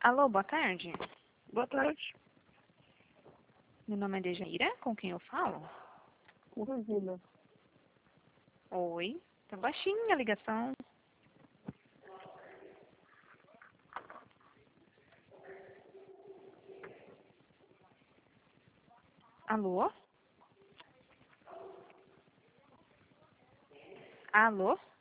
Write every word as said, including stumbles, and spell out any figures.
Alô, boa tarde. Boa tarde. Meu nome é Dejaira, com quem eu falo? Com Regina. Oi, tá baixinha a ligação. Alô? Alô?